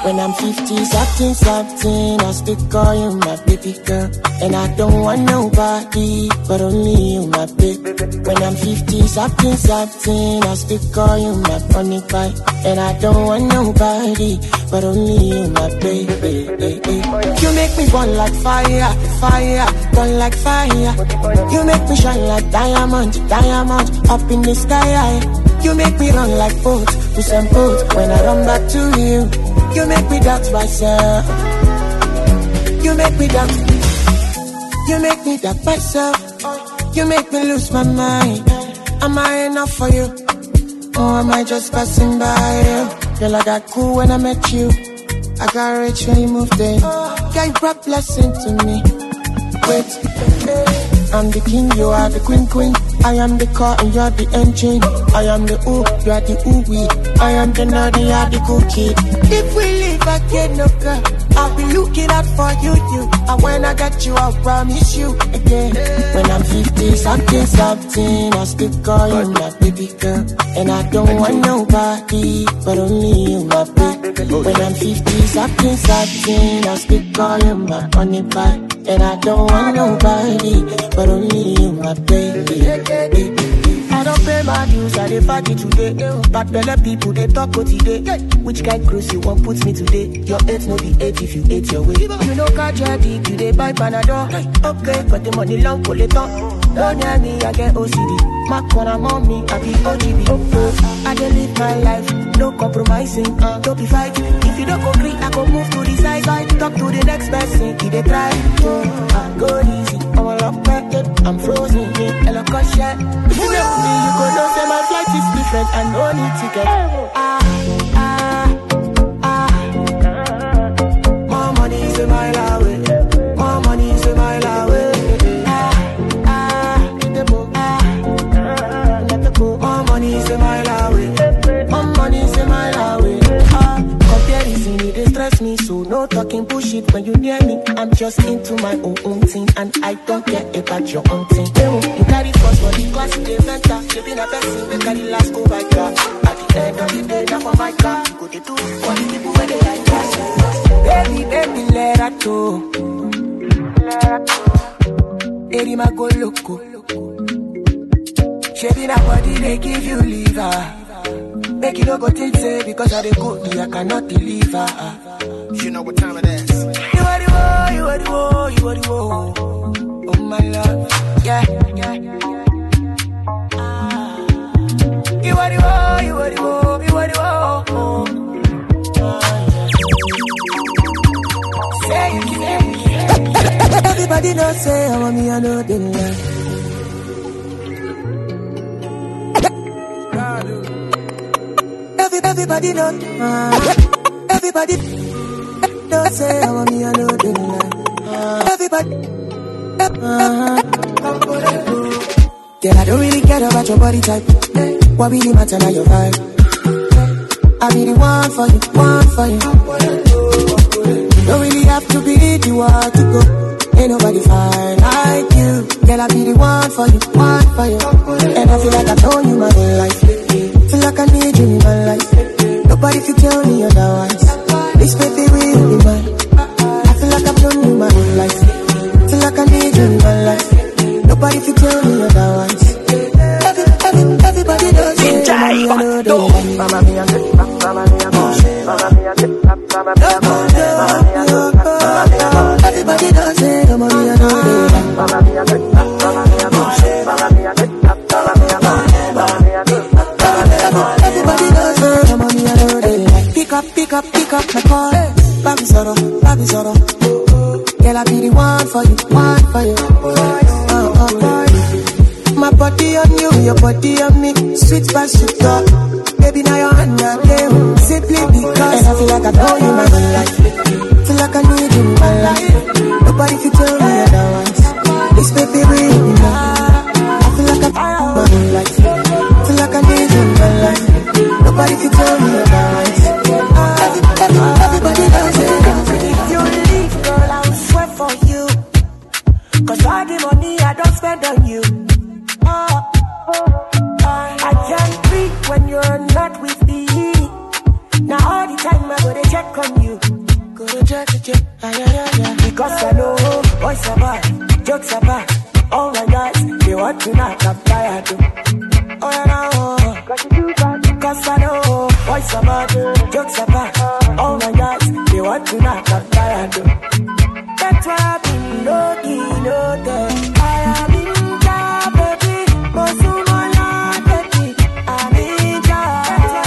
When I'm 50 something, I'll still call you my baby girl. And I don't want nobody, but only you my baby. When I'm 50 something, I'll still call you my funny pie. And I don't want nobody, but only you my baby. You make me burn like fire, fire, burn like fire. You make me shine like diamond, diamond, up in the sky. You make me run like boat, to some boat. When I run back to you, you make me doubt myself. You make me doubt. You make me doubt myself. You make me lose my mind. Am I enough for you? Or am I just passing by you? Girl, I got cool when I met you. I got rich when you moved in. Yeah, you brought blessing to me. Wait, I'm the king, you are the queen, queen. I am the car and you're the engine. I am the ooh, you are the ooh-wee. I am the nerd and you're the cookie. If we leave again, no girl, I'll be looking out for you. And when I get you, I'll promise you again. When I'm 50 something, I'll still call you my baby girl. And I don't want nobody, but only you my baby. When I'm 50 something, I'll still call you my honey pie. And I don't want nobody, but only you my baby. I don't pay my dues, I dey party today. Bad belle people, they talk about today. Which kind cruise you want put me today? Your 8 no be 8 if you 8 your way. You know catch your dick, you dey buy Panadol. Okay, but the money long for later. Don't near me, I get OCD. My corner mommy, I be OGB. I dey live my life, no compromising, don't be fight. If you don't agree, I go move to the side. Talk to the next person, he dey try. I go easy, I'm a lock back, I'm frozen, yeah, I look a shot. If you know me, you go know say my flight is different, I no need ticket. More money is a mile away, more money is a mile away. More money is a mile away, more money is a mile away. Comparison, it stress me, so no talking bullshit when you near me. I'm just into my own thing, and I don't care about your own thing. You carry first for the class, they mentor. You been a person, we carry last go by car. At the end of the day, now for my car. Go to do for the people where they like that. Baby, baby, let her go. Baby, my go loco. Shaping a body, they give you liver. Make you no go think say because I dey go, I cannot deliver. You know what time it is. You are the woe, you are the woe, you are the woe. Oh my love, yeah. You are the woe, you are the woe, you are the woe. Say you can. Everybody knows say I want me, I know they lie. Everybody know, everybody don't say I want me, I know they lie. Everybody, girl, I don't really care about your body type. What really matter now your vibe? I be the one for you, one for you. Don't really have to be the one to go. Ain't nobody fine like you. Girl, I be the one for you, one for you. And I feel like I've known you my whole life. Feel like I need you in my life. Nobody can tell me otherwise. This baby will be mine. I feel like I've known you my whole life. Feel like I need you in my life. Nobody can tell me otherwise. Everybody does it. Mama mia, mama mia, everybody does it. Mama mia, mama mia, everybody does it. Mama mia, pick up my call. Baby Zoro. Girl, I be the one for you, one for you. My body on you, your body on me. Sweet past you talk. Baby, now you're on my game. Simply because and I feel like I know you my whole life. Feel like I need you in my life. Nobody can tell me otherwise. This baby really mine. I feel like I know my whole life. Feel like I need you in my life. Nobody can tell me otherwise. Everybody does it. If you leave, girl, I'll swear for you. Cause all the money I don't spend on you. I can't breathe when you're not with me. Now all the time I go to check on you. Go to check. Because I know boys are bad, jokes are bad. All my guys, they want to knock up tired. Oh yeah, no. Cause I know boys are bad, jokes are bad. All my guys, they want to knock up tired. That's why I've been looking, I have been job, baby. Mosumala, baby. I'm in job.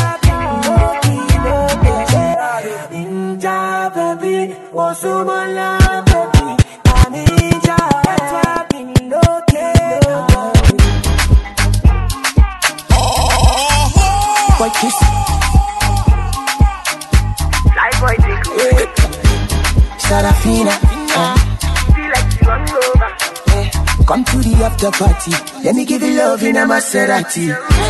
Baby, Mosumala, baby, I'm in job. That's why I've been looking. Boy, kiss. Like boy, take Sarafina, feel like you run over. come to the after party. Let me give you love in a Maserati.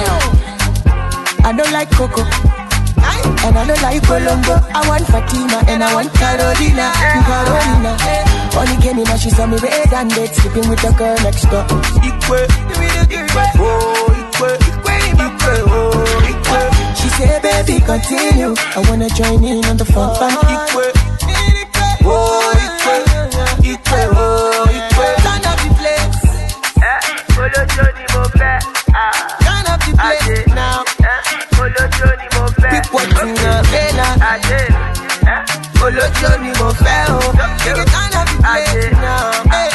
I don't like Coco, and I don't like Colombo. I want Fatima and I want Carolina. Only came in and she saw me red and dead, sleeping with the girl next door. She said, baby, continue. I wanna join in on the fun. Turn up the place. Turn up the place now. Pick what you know, Bella. Olo Johnny mo fẹ́ o. Turn up the place now.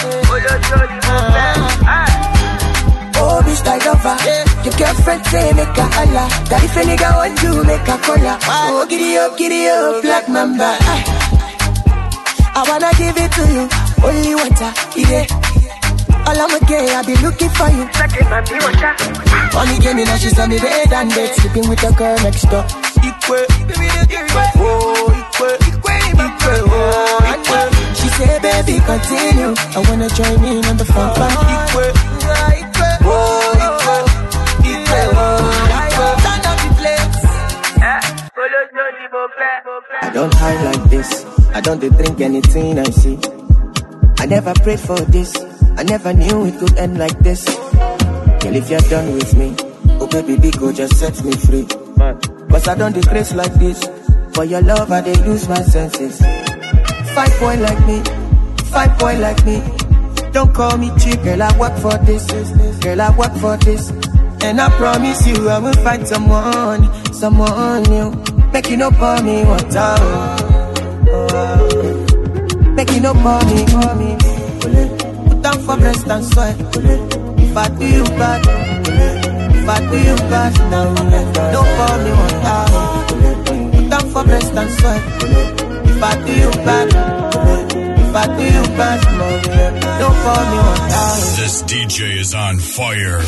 Oh, bitch, I love her. Your girlfriend say make a holla. That if a nigga want you, make a cola. Oh, giddy up, black mamba. I wanna give it to you. Only water, yeah. All I'm okay, I be looking for you. Only came in and she saw me red and dead, sleeping with the girl next door. She said, baby, continue. I wanna join in on the fun. I don't hide like this. I don't drink anything I see. I never prayed for this. I never knew it could end like this. Girl, if you're done with me, oh baby, go just set me free. Cause I don't decrease like this. For your love, I dey lose my senses. 5 boy like me. Don't call me cheap, girl, I work for this. And I promise you, I will find someone new. Make you no pour me water. Make you no pour me. Put down for breast and soil. If I do you bad, now no pour me water. Put down for breast and soil. If I do you bad, no pour me water. This DJ is on fire.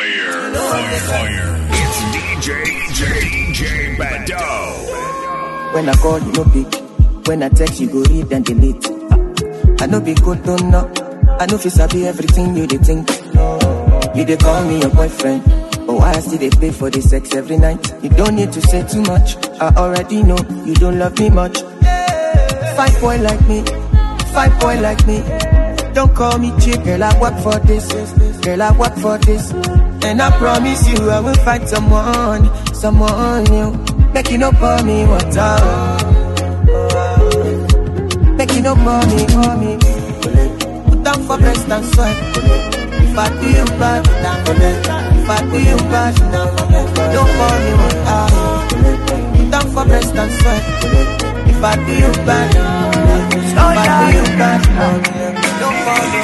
It's DJ Bado. When I call, you no pick. When I text, you go read and delete. I know be good, don't know. I know if sabi everything you dey think. You dey call me your boyfriend. Oh, I still dey pay for the sex every night. You don't need to say too much. I already know you don't love me much. 5 boy like me. Don't call me cheap, girl, I work for this. And I promise you I will find someone new. Make you no pour me water. Make you no pour me. Put down for breast and soil. If I do you bad, don't pour me water. Put down for breast and soil. If I do you bad, don't pour me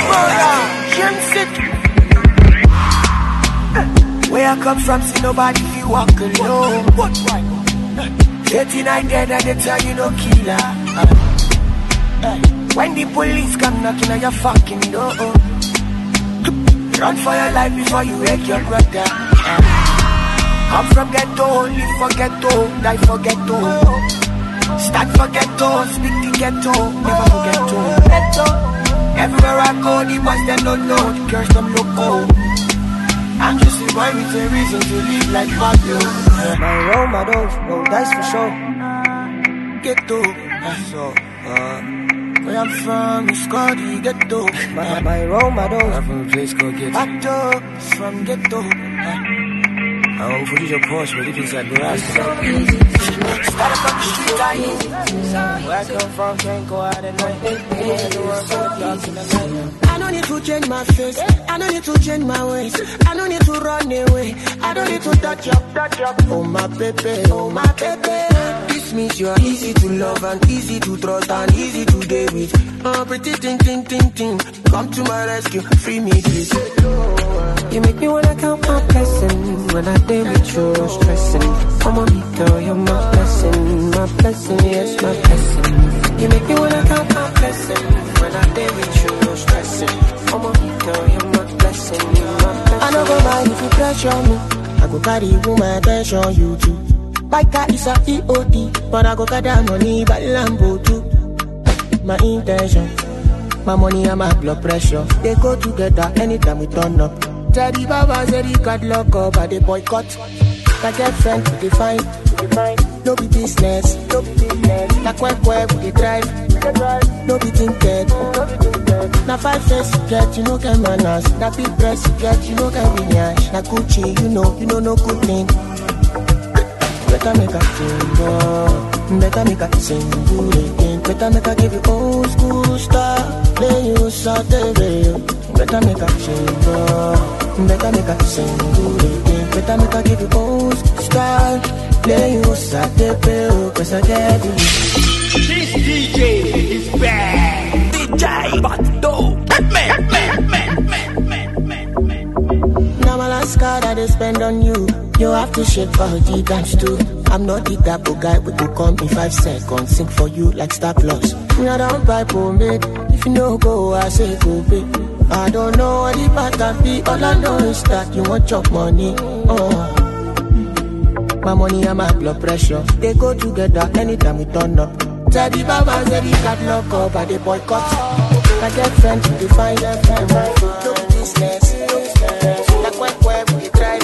water. Where I come from, see nobody feel walk alone. 39 dead and they tell you no killer. When the police come knocking on your fucking door, run for your life before you wake your brother. Come from ghetto, live for ghetto, die for ghetto. Start for ghetto, speak the ghetto, never forget to. Everywhere I go, the boys them don't know, the girls them loco. I'm just a boy with a reason to live like Fabio. My role models, no dice for sure. Ghetto, so where I'm from, it's called the ghetto. My role models, I'm from a place called Ghetto. From ghetto. For you, your Porsche, but it is like garage. Where I come from, can't go out at night. I don't need to change my face. I don't need to change my ways. I don't need to run away. I don't need to touch up. Oh my baby, oh my baby. This means you are easy to love and easy to trust and easy to deal with. Oh, pretty ting. Come to my rescue, free me, please. You make me wanna count my blessings when I deal with you, stressing. Come on, me girl, you're my blessing, yes, my blessing. You make me wanna count my blessings when I deal with you, stressing. Come on, me girl, you're my blessing, I don't go mind if you pressure me. I go carry you my attention, you too. My car is a EOD, but I go gather money by Lambo too. My intention, my money and my blood pressure, they go together anytime we turn up. Teddy Baba said he got locked up by the boycott. My girlfriend to define, no be business, na quack we drive, no be tinted. Na 5 cents you get, you know get manners. Na big press you get, you know get vinyash. Na Gucci, you know no good thing. Better make a single, better make a single again. Better make a give you old school style, play you Saturday. Better make a single, better make a single again. Better make a give you old style, play you Saturday. Cause I get you. This DJ is bad. DJ Bato. Now my last card that they spend on you. You have to shake for the dance too. I'm not the type of guy with to come in 5 seconds. Sing for you like Star Plus. Me I don't buy pomade. If you no go, I say go pay. I don't know what the pattern be. All I know is that you want your money. My money and my blood pressure, they go together anytime we turn up. Teddy Baba said he got locked up by the boycott. My girlfriend to define their friend. No business, like where we drive.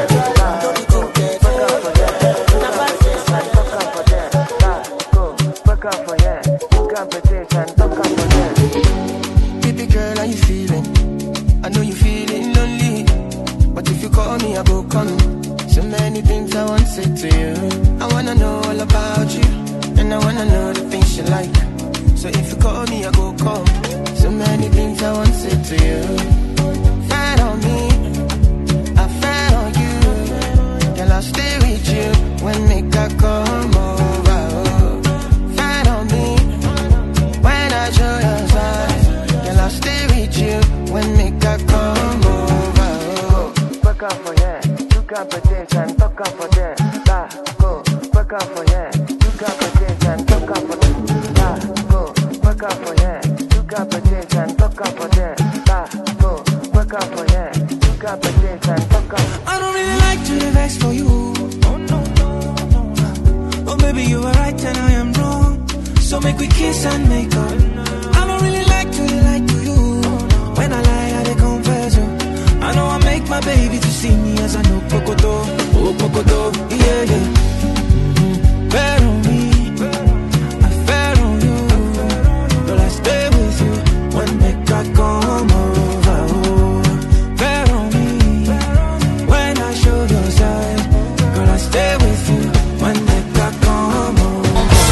Baby girl, how you feeling? I know you feeling lonely, but if you call me, I go come. So many things I want to say to you. I wanna know all about you, and I wanna know the things you like. So if you call me, I go come. So many things I want to say to you. Fat on me, I fat on you. Girl, I'll stay with you when they got come over. Fat on me, when I show your side. Girl, I'll stay with you when they got come over. Work out for yeah, you got potential, talk out for that. Go, work out for yeah, you got potential, talk out for that. Go, work out for yeah, you got potential, talk out for that. Go, work out for yeah, you got potential, talk out. I don't really like to vex for you. Oh no. Oh baby, you are right and I am wrong. So make we kiss and make up. I don't really like to lie to you. When I lie, I confess you. I know I make my baby to see me as I know Pokoto. Oh Pokoto, yeah. Fair on me, I fair on you. But I stay with you when make I come over. Oh, fair on me, when I show your side. Girl, I stay with you when make I come over.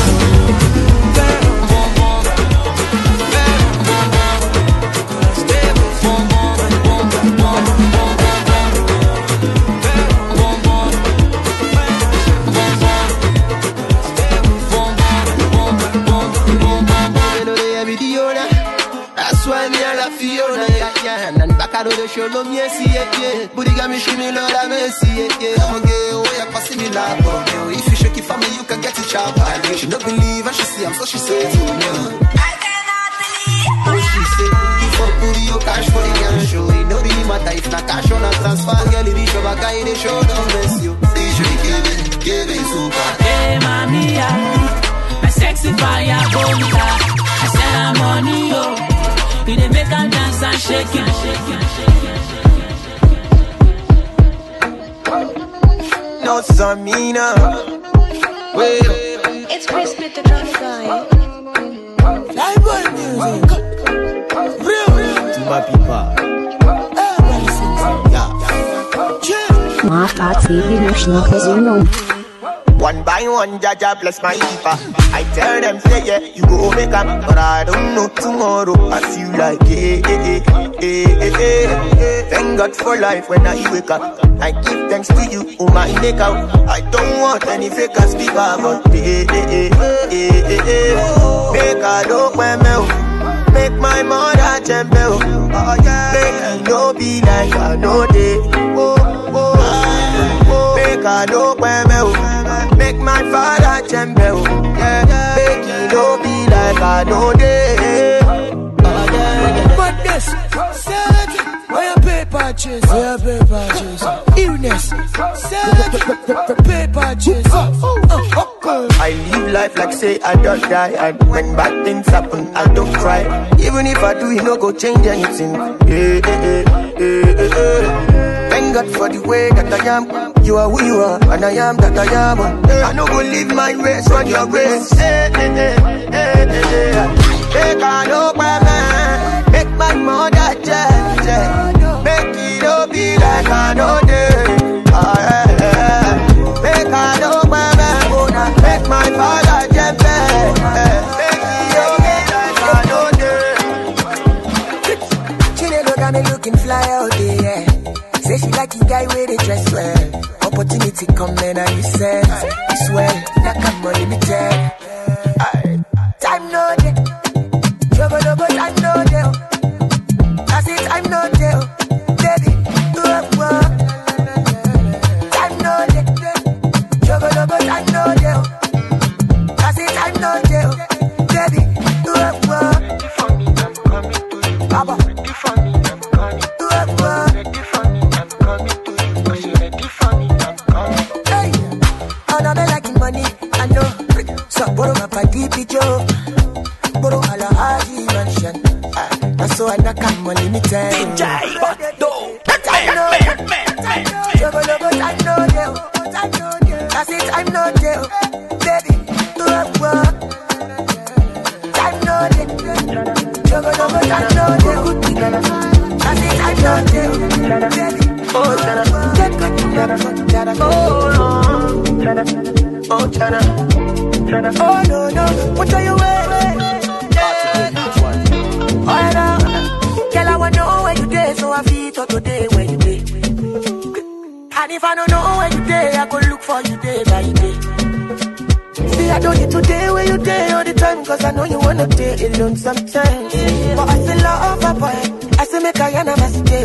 Show me a see it, but you got me shimmy, Lord, I may see it. I'm gonna get away, I pass me love. If you shake it for me, you can get it sharp. She don't believe, and she see, I'm so she says, I cannot believe. Oh, she said, you for put your cash for the young show. It don't really matter if not cash or not transfer. Girl, it is your back, I the show, don't mess you. Give it super. Hey, mommy, my sexy fire, bonita. I said I'm on you. You dey make her dance and shake it, shake it, shake it. No, Samina. Wait. It's Chris with the drum guy. Live boy music. Real. To my people. Yeah. Mafati Emotional Casino. One by one, Jaja bless my keeper. I tell them, say yeah, you go make up, but I don't know tomorrow. I feel like, Thank God for life when I wake up. I give thanks to you, who my make out. I don't want any fake speaker, but make a look when make my mother tremble. Make it no be like I know they. Make a look when make my father tremble. Yeah, make it no be like I know they. But this, where your paper chase, illness, paper chase. I live life like say I don't die, and when bad things happen, I don't cry. Even if I do, it no go change anything. Thank God for the way that I am. You are who you are, and I am that I am. I no go live my race on your race. Make my mother change. Make it all be like I know they. Make I know make my father jump. Make it all be like I know they. Chinelo got me looking fly out there. Say she like the guy where they dress well. Opportunity coming and you said it's well, that come unlimited. Time no day, trouble over time no day. I say time no day, baby, do it well. Time no day, trouble over time no day. I say time no day, baby, do it well. Papa, do it well. Money, I know. So borrow my party picture, borrow all Haji mansion. That's so I knock on money me time. DJ Bando, I know you. I said I'm not you, baby. Do it well. I'm not you. I know you. I said I'm not you, baby. Oh, Chana. Oh, no. What are you wearing? Oh, no. Girl, I want to know where you day, so I feel to today where you day. And if I don't know where you day, I go look for you day by day. See, I don't need today where you day all the time, cause I know you wanna day alone sometimes. But I still love my boy. I say make I never stay.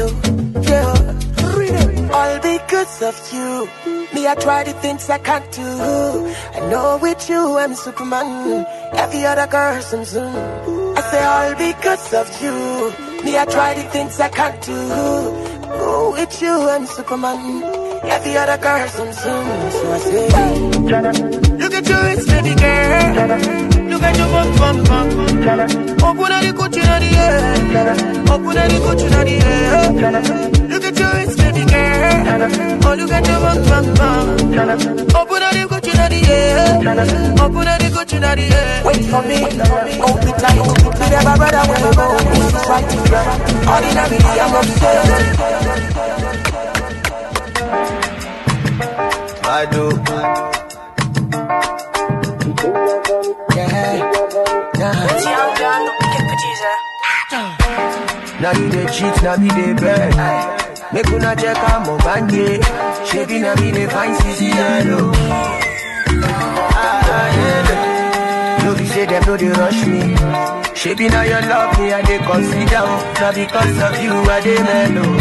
All because of you. Me, I try the things I can't do. I know with you I'm Superman. Every other girl soon. I say all because of you. Me, I try the things I can't do. Oh, with you I'm Superman. Every other girl soon. So I say, look at your waist, baby girl. Look at your bum. Open the Gucci in the air. Open the Gucci in the air. Look at your waist, baby girl. Oh, look at your bum. Open the Gucci in the air. Open the Gucci in the air. Wait for me, hold me tight. Me never brother when we go. This is right. Ordinarily, I'm upset. I do. Now you the cheat, now be the bad. Make una check out my band, shaping now be the fine CC yellow. No be say them no they rush me. Shaping now you love me and they consider. Now because of you I they mellow.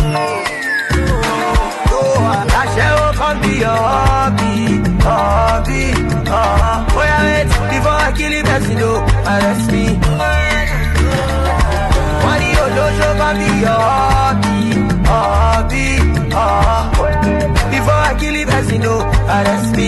I shall come be your hobby. Oh, wait, before I kill him, you know, arrest me. Money, your dojo can be your hobby. Before I kill him, you know, arrest me.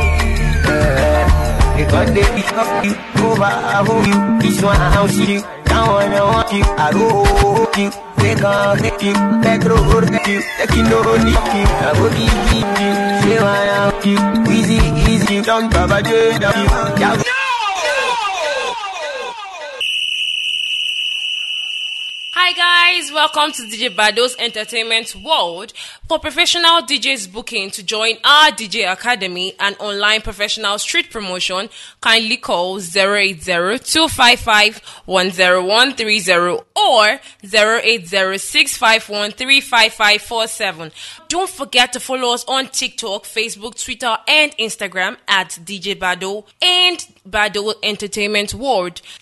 Because they pick up you, over you. This one I house you, that one I want you, I roll you. They can't make you, Pedro or you, they can no need you, I will give you, say why I'm you, easy, don't baba do you. Hi guys, welcome to DJ Bado's Entertainment World. For professional DJs booking to join our DJ Academy and online professional street promotion, kindly call 080-255-10130 or 080-651-35547. Don't forget to follow us on TikTok, Facebook, Twitter, and Instagram at DJ Bado and Bado Entertainment World.